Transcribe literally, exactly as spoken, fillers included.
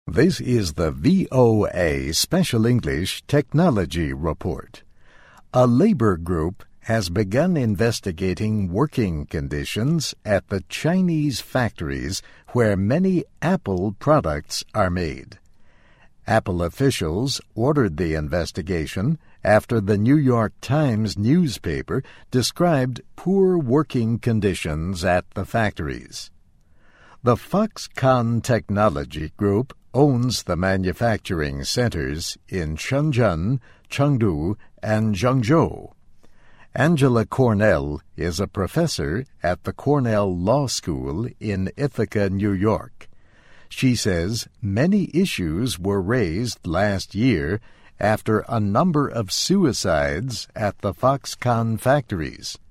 This is the V O A Special English Technology Report. A labor group has begun investigating working conditions at the Chinese factories where many Apple products are made. Apple officials ordered the investigation after the New York Times newspaper described poor working conditions at the factories. The Foxconn Technology Group owns the manufacturing centers in Shenzhen, Chengdu, and Zhengzhou. Angela Cornell is a professor at the Cornell Law School in Ithaca, New York. She says many issues were raised last year after a number of suicides at the Foxconn factories.